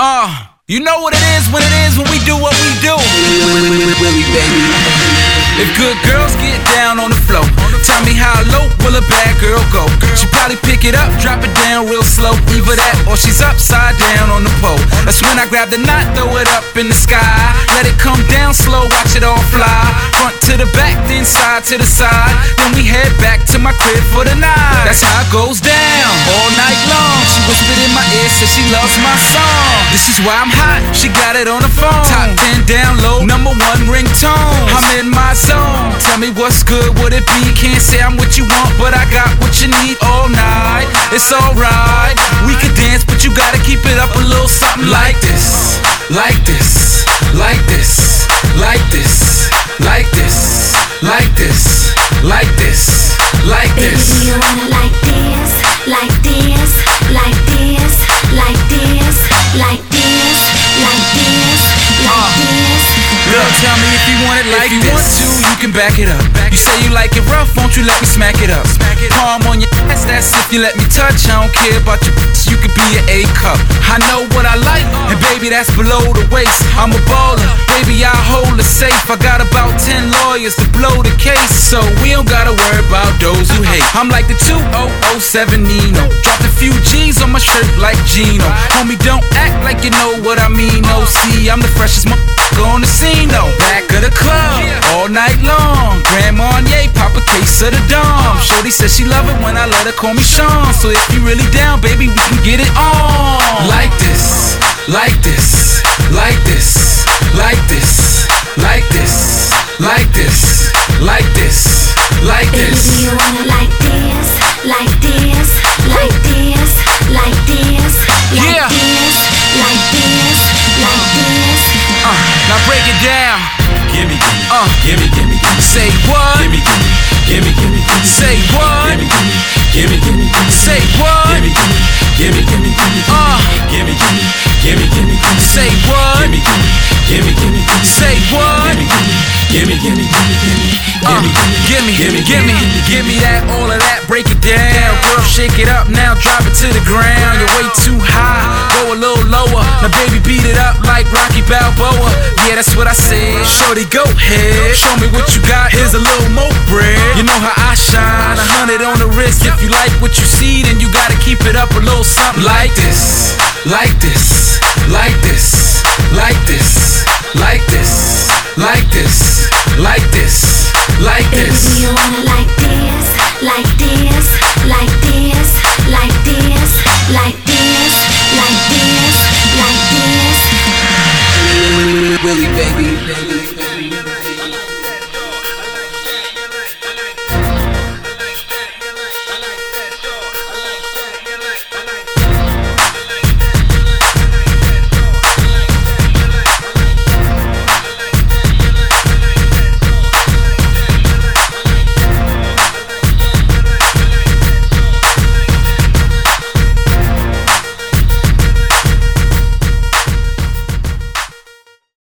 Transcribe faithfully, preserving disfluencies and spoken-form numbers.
Uh, you know what it is when it is when we do what we do. Willie, baby. If good girls get down on the floor, tell me how low will a bad girl go? She probably pick it up, drop it down real slow. Either that or she's upside down on the pole. That's when I grab the knot, throw it up in the sky. Let it come down slow, watch it all fly. Front to the back, then side to the side. Then we head back to my crib for the night. That's how it goes down, all night long. She whispered in my ear, said she loves my song. This is why I'm hot, she got it on the phone. Top ten down low, number one ringtone. I'm in my zone. Tell me what's good, would it be? Can't say I'm what you want, but I got what you need all night. It's alright, we could dance, but you gotta keep it up a little something like this, like this, like this, like this, like this, like this, like this, like this. Baby, you wanna like this, like this, like this, like this, like this, like this, like this. Girl, tell me if you want it like if you this. want to, you can back it up. You say you like it rough, won't you let me smack it up? Palm on your ass, that's if you let me touch. I don't care about your bitch, you could be an A cup. I know what I like, and baby, that's below the waist. I'm a baller, baby, I hold it safe. I got about ten lawyers to blow the case, so we don't gotta worry about those who hate. I'm like the two thousand seven Nino. Dropped a few G's on my shirt like Gino. Homie, don't act like you know what I mean. Oh, see, I'm the freshest motherfucker on the scene, though. Back of the club, all night long. Grand Marnier, pop a case of the Dom. Shorty says she love it when I let her call me Sean. So if you really down, baby, we can get it on. Like this, like this, like this, like this, like this, like this, like this, like this. Baby, you wanna like this, like this, like this, like this, like Yeah. this, like this, like this. Uh, now break it down. Gimme, gimme, Uh, gimme, gimme, gimme. say what? Gimme, gimme, gimme, gimme, gimme. Say what? Gimme, gimme, gimme, gimme, gimme. Say what? Gimme, gimme, gimme, gimme, gimme. Uh. Gimme, gimme, gimme, gimme, gimme. Say what? Gimme, gimme, gimme, gimme, gimme. Say what? Gimme, gimme, gimme, gimme, gimme. Uh, Gimme, gimme, gimme, gimme, give me that, all of that, break it down. Girl, shake it up now, drop it to the ground. You're way too high, go a little lower. Now baby, beat it up like Rocky Balboa. Yeah, that's what I said. Shorty, go ahead, show me what you got. Here's a little more bread. You know how I shine, a hundred on the wrist. If you like what you see, then you gotta keep it up a little something like this, like this,